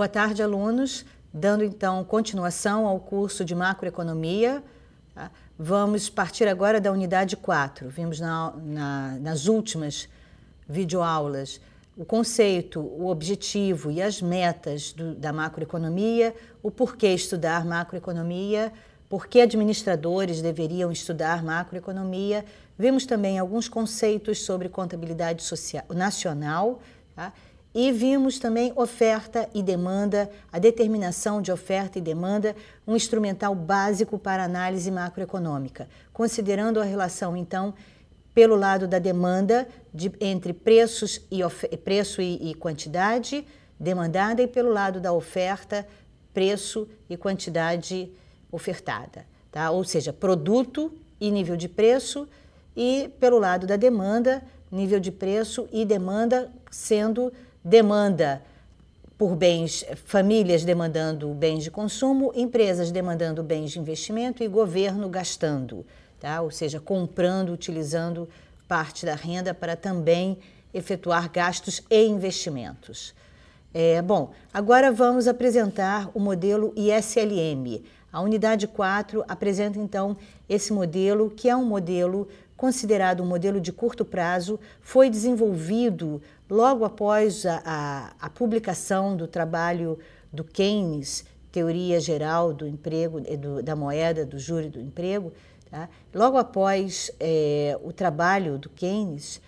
Boa tarde, alunos. Dando então continuação ao curso de macroeconomia, tá? Vamos partir agora da unidade 4. Vimos nas últimas videoaulas o conceito, o objetivo e as metas da macroeconomia, o porquê estudar macroeconomia, por que administradores deveriam estudar macroeconomia. Vimos também alguns conceitos sobre contabilidade social, nacional, tá? E vimos também oferta e demanda, a determinação de oferta e demanda, um instrumental básico para análise macroeconômica, considerando a relação, então, pelo lado da demanda, entre preço e quantidade demandada, e pelo lado da oferta, preço e quantidade ofertada, tá? Ou seja, produto e nível de preço, e pelo lado da demanda, nível de preço e demanda sendo demanda por bens, famílias demandando bens de consumo, empresas demandando bens de investimento e governo gastando, tá? Ou seja, comprando, utilizando parte da renda para também efetuar gastos e investimentos. Bom, agora vamos apresentar o modelo ISLM. A unidade 4 apresenta então esse modelo, que é um modelo considerado um modelo de curto prazo, foi desenvolvido logo após a publicação do trabalho do Keynes, Teoria Geral do Emprego, da Moeda, do Juro e do Emprego. Tá? Logo após o trabalho do Keynes,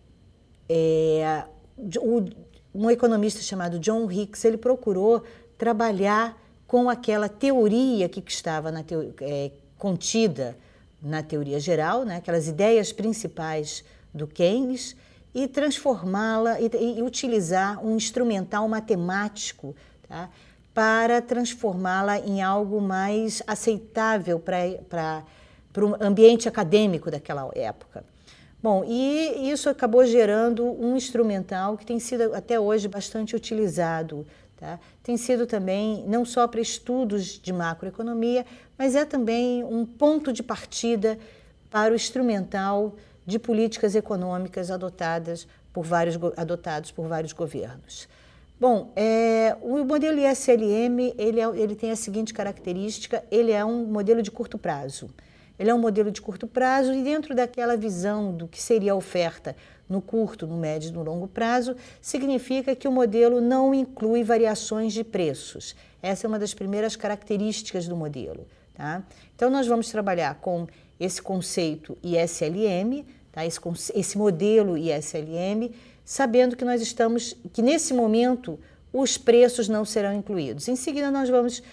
um economista chamado John Hicks, ele procurou trabalhar com aquela teoria que estava contida na teoria geral, né, aquelas ideias principais do Keynes, e transformá-la e utilizar um instrumental matemático, tá, para transformá-la em algo mais aceitável para o ambiente acadêmico daquela época. Bom, e isso acabou gerando um instrumental que tem sido até hoje bastante utilizado. Tá? Tem sido também não só para estudos de macroeconomia, mas é também um ponto de partida para o instrumental de políticas econômicas adotados por vários governos. Bom, o modelo ISLM ele tem a seguinte característica: ele é um modelo de curto prazo. Ele é um modelo de curto prazo e dentro daquela visão do que seria a oferta no curto, no médio e no longo prazo, significa que o modelo não inclui variações de preços. Essa é uma das primeiras características do modelo. Tá? Então, nós vamos trabalhar com esse conceito ISLM, tá? Esse modelo ISLM, sabendo que que nesse momento os preços não serão incluídos. Em seguida, nós vamos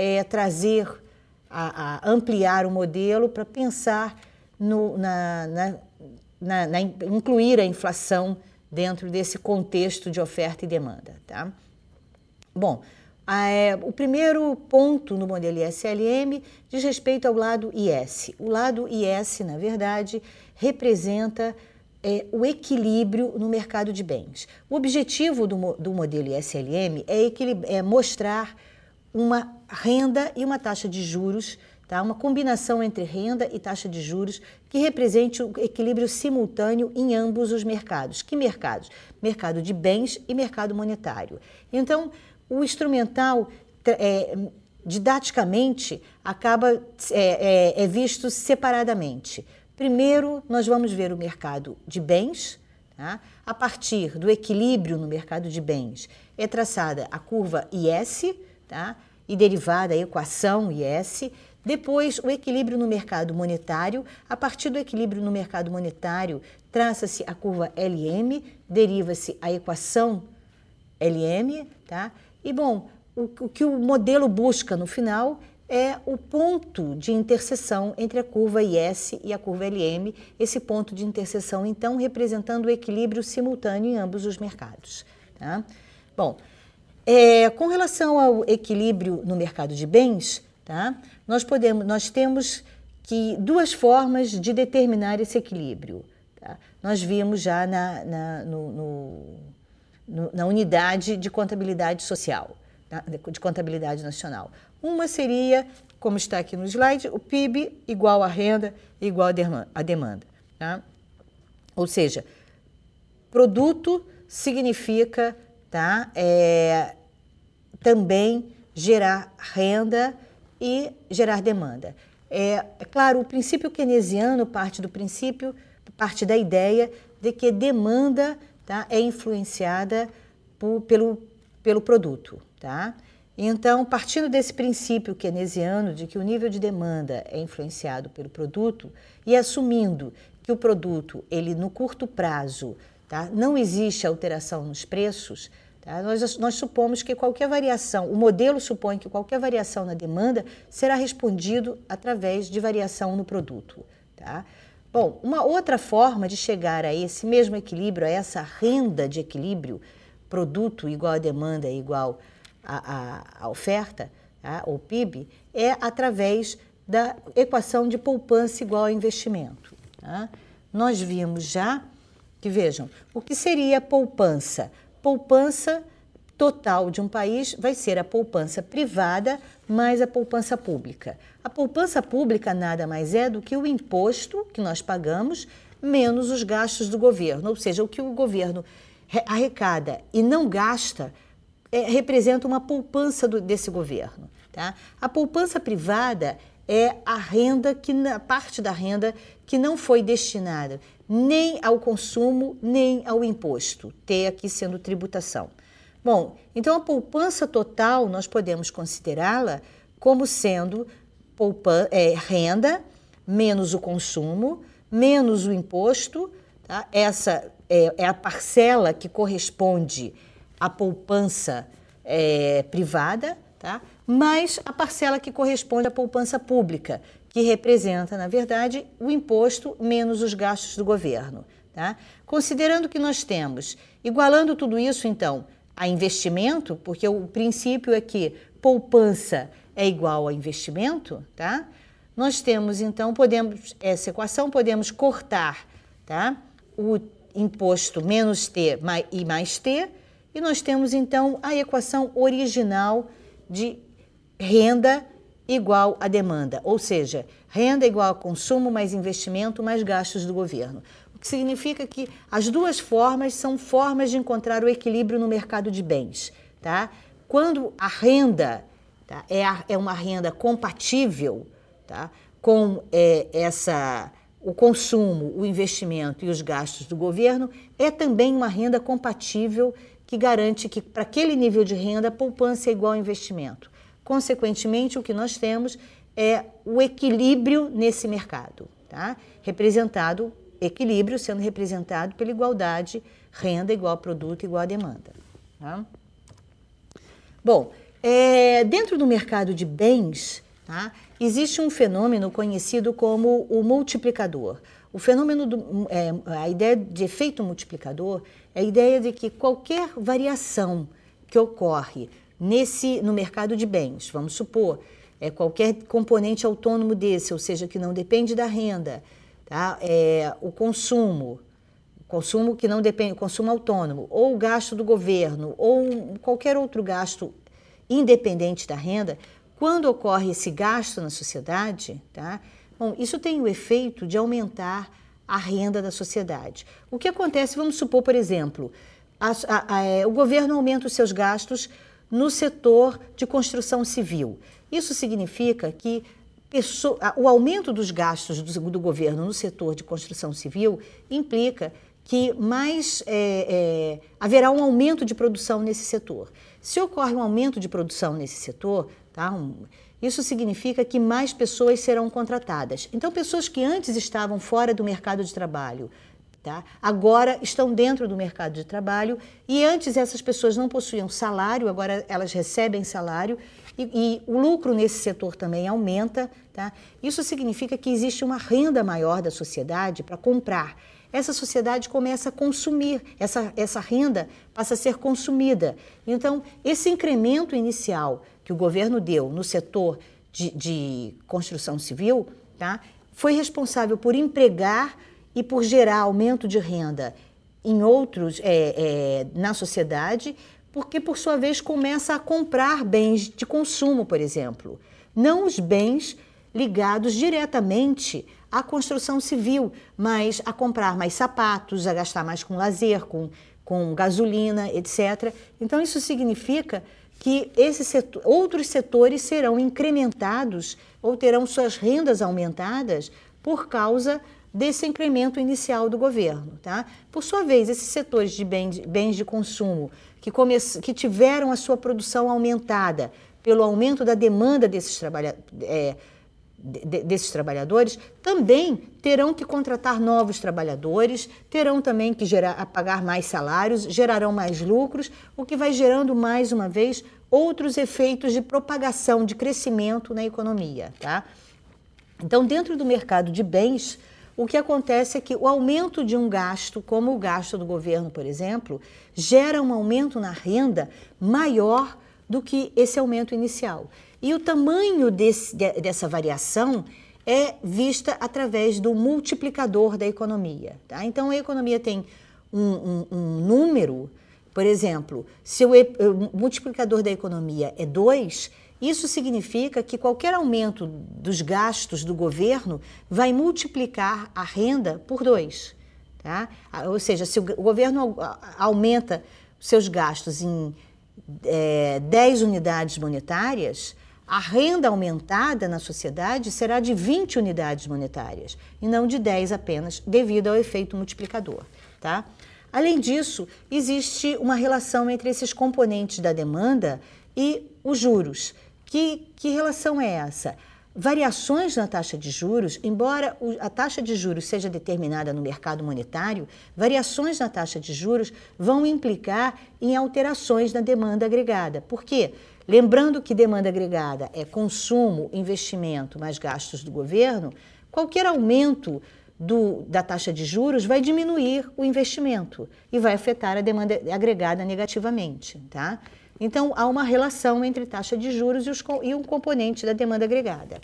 ampliar o modelo para pensar incluir a inflação dentro desse contexto de oferta e demanda. Tá? Bom, o primeiro ponto no modelo ISLM diz respeito ao lado IS. O lado IS, na verdade, representa o equilíbrio no mercado de bens. O objetivo do modelo ISLM é mostrar uma renda e uma taxa de juros, tá? Uma combinação entre renda e taxa de juros que represente o equilíbrio simultâneo em ambos os mercados. Que mercados? Mercado de bens e mercado monetário. Então, o instrumental, didaticamente, é visto separadamente. Primeiro, nós vamos ver o mercado de bens. Tá? A partir do equilíbrio no mercado de bens, é traçada a curva IS, tá? E derivada a equação IS. Depois, o equilíbrio no mercado monetário. A partir do equilíbrio no mercado monetário, traça-se a curva LM, deriva-se a equação LM. Tá? E, bom, o que o modelo busca no final é o ponto de interseção entre a curva IS e a curva LM, esse ponto de interseção, então, representando o equilíbrio simultâneo em ambos os mercados. Tá? Bom, com relação ao equilíbrio no mercado de bens, tá? Nós temos duas formas de determinar esse equilíbrio. Tá? Nós vimos já na unidade de contabilidade social, tá? De contabilidade nacional. Uma seria, como está aqui no slide, o PIB igual a renda igual a demanda. Tá? Ou seja, produto significa, tá, também gerar renda e gerar demanda. É claro, o princípio keynesiano parte da ideia de que demanda, tá, é influenciada pelo produto. Tá? Então, partindo desse princípio keynesiano de que o nível de demanda é influenciado pelo produto e assumindo que o produto, ele no curto prazo, tá, não existe alteração nos preços, tá, nós supomos que qualquer variação, o modelo supõe que qualquer variação na demanda será respondido através de variação no produto. Tá? Bom, uma outra forma de chegar a esse mesmo equilíbrio, a essa renda de equilíbrio, produto igual a demanda igual a oferta, tá, ou PIB, é através da equação de poupança igual a investimento. Tá? Nós vimos já que, vejam, o que seria poupança? Poupança total de um país vai ser a poupança privada mais a poupança pública. A poupança pública nada mais é do que o imposto que nós pagamos menos os gastos do governo, ou seja, o que o governo arrecada e não gasta representa uma poupança desse governo. Tá? A poupança privada é a renda a parte da renda que não foi destinada nem ao consumo nem ao imposto, T aqui sendo tributação. Bom, então a poupança total nós podemos considerá-la como sendo renda menos o consumo, menos o imposto. Tá? Essa é a parcela que corresponde à poupança privada, tá? Mais a parcela que corresponde à poupança pública, que representa, na verdade, o imposto menos os gastos do governo. Tá? Considerando que nós temos, igualando tudo isso, então, a investimento, porque o princípio é que poupança é igual a investimento, tá? Nós temos, então, essa equação podemos cortar, tá, o imposto menos T e mais T, e nós temos, então, a equação original de renda igual a demanda, ou seja, renda igual a consumo mais investimento mais gastos do governo. O que significa que as duas formas são formas de encontrar o equilíbrio no mercado de bens. Tá? Quando a renda, tá, é uma renda compatível, tá, com o consumo, o investimento e os gastos do governo, é também uma renda compatível que garante que, para aquele nível de renda, a poupança é igual ao investimento. Consequentemente, o que nós temos é o equilíbrio nesse mercado, tá? Equilíbrio sendo representado pela igualdade, renda igual a produto igual a demanda. Tá? Bom, dentro do mercado de bens, tá, existe um fenômeno conhecido como o multiplicador. O fenômeno, a ideia de efeito multiplicador é a ideia de que qualquer variação que ocorre no mercado de bens, vamos supor, qualquer componente autônomo desse, ou seja, que não depende da renda, tá? O consumo que não depende, consumo autônomo, ou o gasto do governo, ou qualquer outro gasto independente da renda, quando ocorre esse gasto na sociedade, tá? Bom, isso tem o efeito de aumentar a renda da sociedade. O que acontece, vamos supor, por exemplo, o governo aumenta os seus gastos no setor de construção civil. Isso significa que o aumento dos gastos do governo no setor de construção civil implica que haverá um aumento de produção nesse setor. Se ocorre um aumento de produção nesse setor, tá, isso significa que mais pessoas serão contratadas. Então, pessoas que antes estavam fora do mercado de trabalho, tá, agora estão dentro do mercado de trabalho, e antes essas pessoas não possuíam salário, agora elas recebem salário, e o lucro nesse setor também aumenta. Tá? Isso significa que existe uma renda maior da sociedade para comprar. Essa sociedade começa a consumir, essa renda passa a ser consumida. Então, esse incremento inicial que o governo deu no setor de construção civil, tá, foi responsável por empregar e por gerar aumento de renda em outros, na sociedade, porque, por sua vez, começa a comprar bens de consumo, por exemplo. Não os bens ligados diretamente à construção civil, mas a comprar mais sapatos, a gastar mais com lazer, com gasolina, etc. Então, isso significa que outros setores serão incrementados ou terão suas rendas aumentadas por causa desse incremento inicial do governo, tá? Por sua vez, esses setores de bens de consumo que tiveram a sua produção aumentada pelo aumento da demanda desses trabalhadores, também terão que contratar novos trabalhadores, terão também que pagar mais salários, gerarão mais lucros, o que vai gerando, mais uma vez, outros efeitos de propagação, de crescimento na economia, tá? Então, dentro do mercado de bens, o que acontece é que o aumento de um gasto, como o gasto do governo, por exemplo, gera um aumento na renda maior do que esse aumento inicial. E o tamanho dessa variação é vista através do multiplicador da economia, tá? Então, a economia tem um número, por exemplo, se o multiplicador da economia é 2, isso significa que qualquer aumento dos gastos do governo vai multiplicar a renda por 2. Tá? Ou seja, se o governo aumenta seus gastos em 10 unidades monetárias, a renda aumentada na sociedade será de 20 unidades monetárias, e não de 10 apenas, devido ao efeito multiplicador. Tá? Além disso, existe uma relação entre esses componentes da demanda e os juros. Que relação é essa? Variações na taxa de juros, embora a taxa de juros seja determinada no mercado monetário, variações na taxa de juros vão implicar em alterações na demanda agregada. Por quê? Lembrando que demanda agregada é consumo, investimento mais gastos do governo, qualquer aumento da taxa de juros vai diminuir o investimento e vai afetar a demanda agregada negativamente, tá? Então, há uma relação entre taxa de juros e um componente da demanda agregada.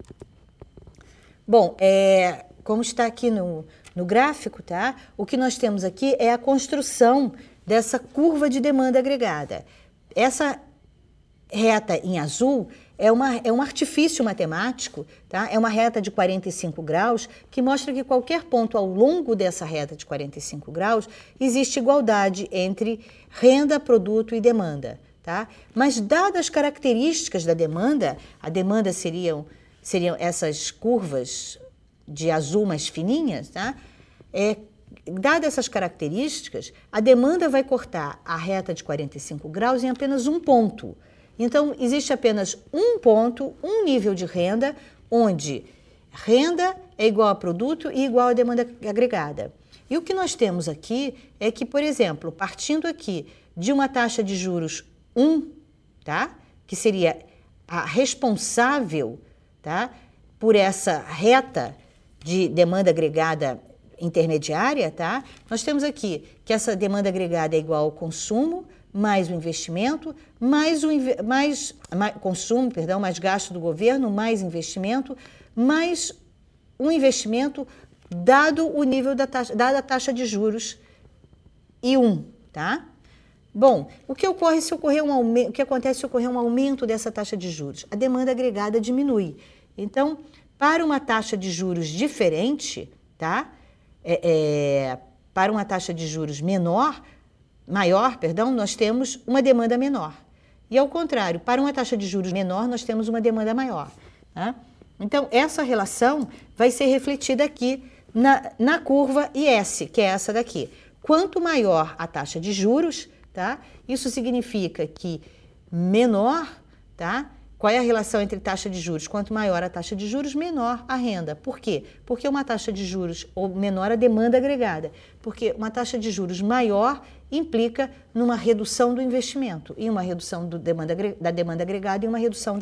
Bom, como está aqui no gráfico, tá? O que nós temos aqui é a construção dessa curva de demanda agregada. Essa reta em azul é um artifício matemático, tá? É uma reta de 45 graus que mostra que qualquer ponto ao longo dessa reta de 45 graus existe igualdade entre renda, produto e demanda. Tá? Mas, dadas as características da demanda, a demanda seriam essas curvas de azul mais fininhas, tá? Dadas essas características, a demanda vai cortar a reta de 45 graus em apenas um ponto. Então, existe apenas um ponto, um nível de renda, onde renda é igual a produto e igual a demanda agregada. E o que nós temos aqui é que, por exemplo, partindo aqui de uma taxa de juros 1, tá? Que seria a responsável, tá? Por essa reta de demanda agregada intermediária, tá? Nós temos aqui que essa demanda agregada é igual ao consumo, mais o investimento, mais gasto do governo, mais investimento, mais um investimento dado o nível dada a taxa de juros e 1, tá? Bom, o que acontece se ocorrer um aumento dessa taxa de juros? A demanda agregada diminui. Então, para uma taxa de juros diferente, tá? Para uma taxa de juros maior, nós temos uma demanda menor. E ao contrário, para uma taxa de juros menor, nós temos uma demanda maior. Tá? Então, essa relação vai ser refletida aqui na curva IS, que é essa daqui. Quanto maior a taxa de juros, tá? Isso significa que menor, tá? Qual é a relação entre taxa de juros? Quanto maior a taxa de juros, menor a renda. Por quê? Porque uma taxa de juros ou menor a demanda agregada. Porque uma taxa de juros maior implica numa redução do investimento e uma redução da demanda agregada e uma redução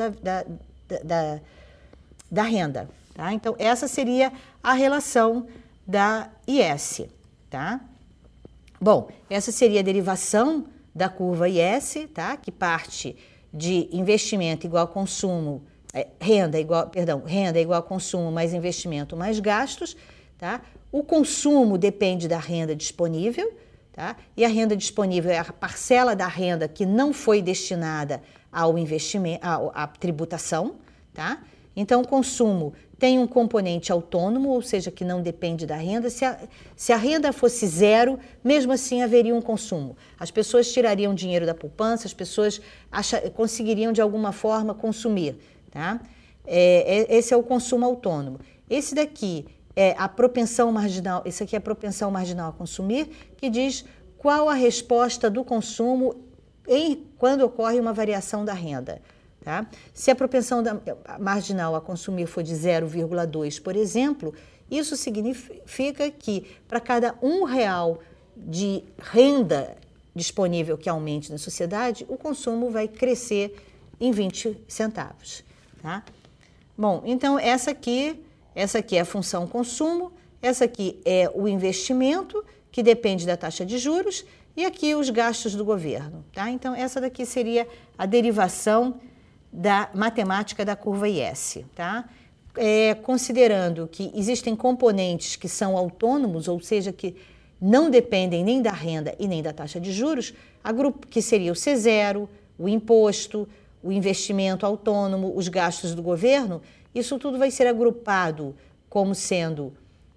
da renda. Tá? Então, essa seria a relação da IS, tá? Bom, essa seria a derivação da curva IS, tá? Que parte de investimento igual a consumo, renda igual a consumo mais investimento mais gastos, tá? O consumo depende da renda disponível, tá? E a renda disponível é a parcela da renda que não foi destinada ao investimento, à tributação, tá? Então, o consumo tem um componente autônomo, ou seja, que não depende da renda. Se a renda fosse zero, mesmo assim haveria um consumo. As pessoas tirariam dinheiro da poupança, as pessoas conseguiriam de alguma forma consumir. Tá? Esse é o consumo autônomo. Esse daqui é a propensão marginal, esse aqui é a propensão marginal a consumir, que diz qual a resposta do consumo quando ocorre uma variação da renda. Tá? Se a propensão marginal a consumir for de 0,2, por exemplo, isso significa que para cada R$1 de renda disponível que aumente na sociedade, o consumo vai crescer em 20 centavos. Tá? Bom, então essa aqui é a função consumo, essa aqui é o investimento, que depende da taxa de juros, e aqui os gastos do governo. Tá? Então essa daqui seria a derivação da matemática da curva IS, tá? Considerando que existem componentes que são autônomos, ou seja, que não dependem nem da renda e nem da taxa de juros, que seria o C0, o imposto, o investimento autônomo, os gastos do governo, isso tudo vai ser agrupado como sendo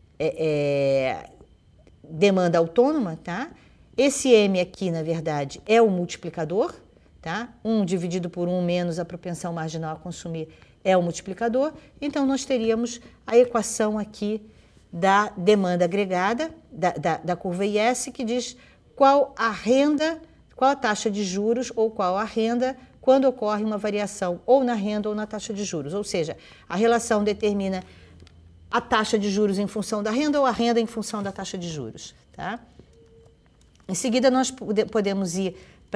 demanda autônoma, tá? Esse M aqui, na verdade, é o multiplicador, tá? 1 dividido por 1 menos a propensão marginal a consumir é o multiplicador. Então, nós teríamos a equação aqui da demanda agregada, da curva IS, que diz qual a taxa de juros ou qual a renda quando ocorre uma variação ou na renda ou na taxa de juros. Ou seja, a relação determina a taxa de juros em função da renda ou a renda em função da taxa de juros. Tá? Em seguida, nós podemos ir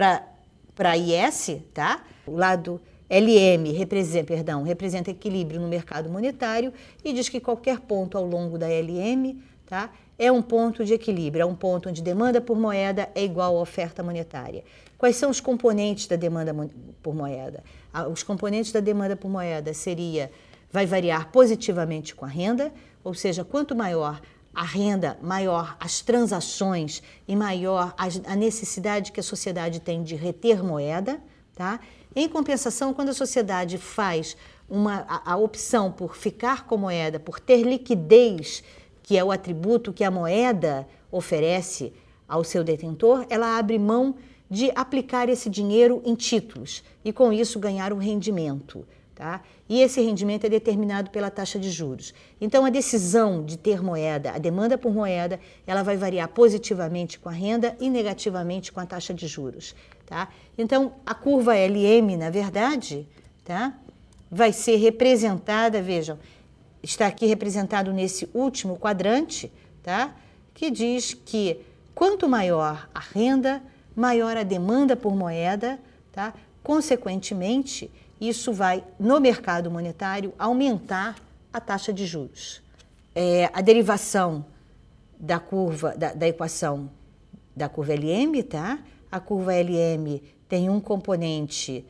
para IS, tá? O lado LM representa equilíbrio no mercado monetário e diz que qualquer ponto ao longo da LM, tá, é um ponto de equilíbrio, é um ponto onde demanda por moeda é igual à oferta monetária. Quais são os componentes da demanda por moeda? Os componentes da demanda por moeda vai variar positivamente com a renda, ou seja, quanto maior a renda, maior as transações e maior a necessidade que a sociedade tem de reter moeda. Tá? Em compensação, quando a sociedade faz a opção por ficar com moeda, por ter liquidez, que é o atributo que a moeda oferece ao seu detentor, ela abre mão de aplicar esse dinheiro em títulos e, com isso, ganhar um rendimento. Tá? E esse rendimento é determinado pela taxa de juros. Então, a decisão de ter moeda, a demanda por moeda, ela vai variar positivamente com a renda e negativamente com a taxa de juros. Tá? Então, a curva LM, na verdade, tá, vai ser representada, vejam, está aqui representado nesse último quadrante, tá, que diz que quanto maior a renda, maior a demanda por moeda, tá? Consequentemente, isso vai, no mercado monetário, aumentar a taxa de juros. A derivação da curva, da equação da curva LM, tá? A curva LM tem um componente,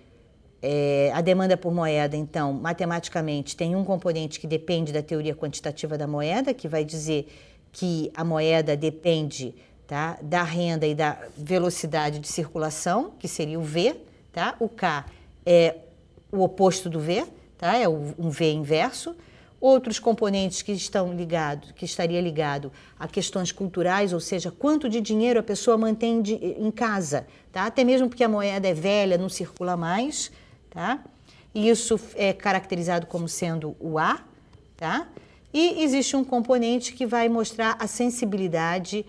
a demanda por moeda, então, matematicamente, tem um componente que depende da teoria quantitativa da moeda, que vai dizer que a moeda depende, tá, da renda e da velocidade de circulação, que seria o V, tá? O K é o oposto do V, tá? É um V inverso. Outros componentes que estaria ligado a questões culturais, ou seja, quanto de dinheiro a pessoa mantém em casa, tá? Até mesmo porque a moeda é velha, não circula mais, tá? E isso é caracterizado como sendo o A, tá? E existe um componente que vai mostrar a sensibilidade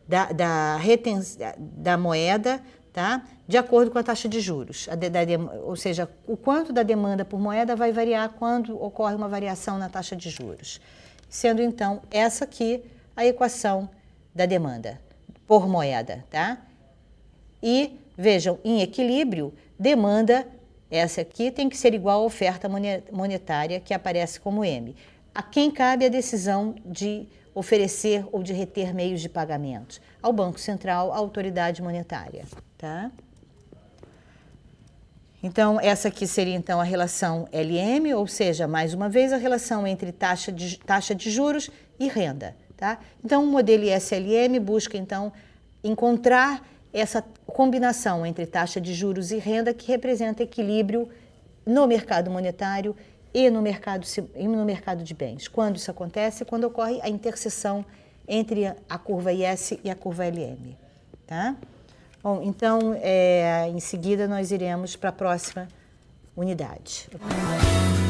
da moeda, tá? De acordo com a taxa de juros, ou seja, o quanto da demanda por moeda vai variar quando ocorre uma variação na taxa de juros. Sendo, então, essa aqui a equação da demanda por moeda. Tá? E, vejam, em equilíbrio, demanda, essa aqui tem que ser igual à oferta monetária, que aparece como M. A quem cabe a decisão de oferecer ou de reter meios de pagamento? Ao Banco Central, à autoridade monetária. Tá? Então, essa aqui seria então a relação LM, ou seja, mais uma vez, a relação entre taxa de juros e renda. Tá? Então, o modelo ISLM busca, então, encontrar essa combinação entre taxa de juros e renda que representa equilíbrio no mercado monetário e no mercado de bens. Quando isso acontece? Quando ocorre a interseção entre a curva IS e a curva LM. Tá? Bom, então, em seguida, nós iremos para a próxima unidade.